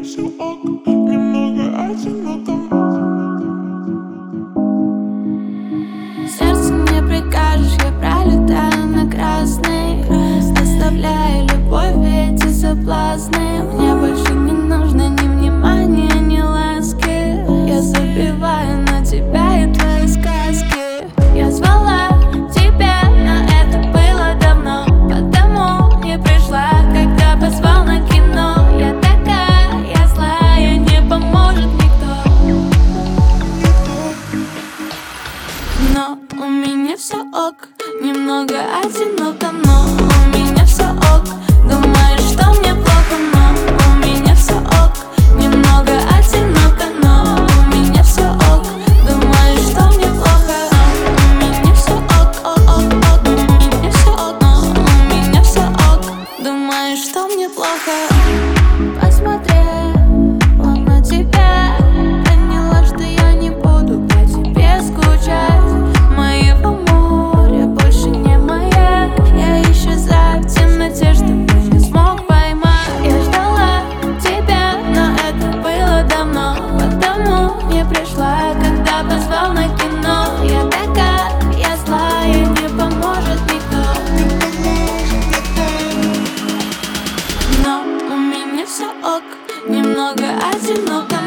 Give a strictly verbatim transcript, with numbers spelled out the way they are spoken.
меня все ок, немного одиноко. Сердце не прикажешь, я пролетаю на красный, оставляя любовь эти соблазны. Мне больше не нужно ни внимания, ни ласки. Я забиваю на тебя и твои сказки. Я звала тебя, но это было давно, потому не пришла, когда позвал на кино. Я такая, я злая, не поможет никто. Но у меня все ок, немного одиноко, но у меня все ок. Думаешь, что мне плохо, но у меня все ок. Немного одиноко, но у меня все ок. Думаешь, что мне плохо, но у меня все ок, ок, ок, ок. У меня все ок, но у меня все ок. Думаешь, что мне плохо? Посмотрела на тебя, поняла, что я не буду по тебе скучать. Моего моря больше не моя. Я исчезаю в темноте, чтобы не смог поймать. Я ждала тебя, но это было давно, потому не пришла, когда позвал на кино. Я такая, я злая, не поможет никто. Но у меня все ок, немного одиноко.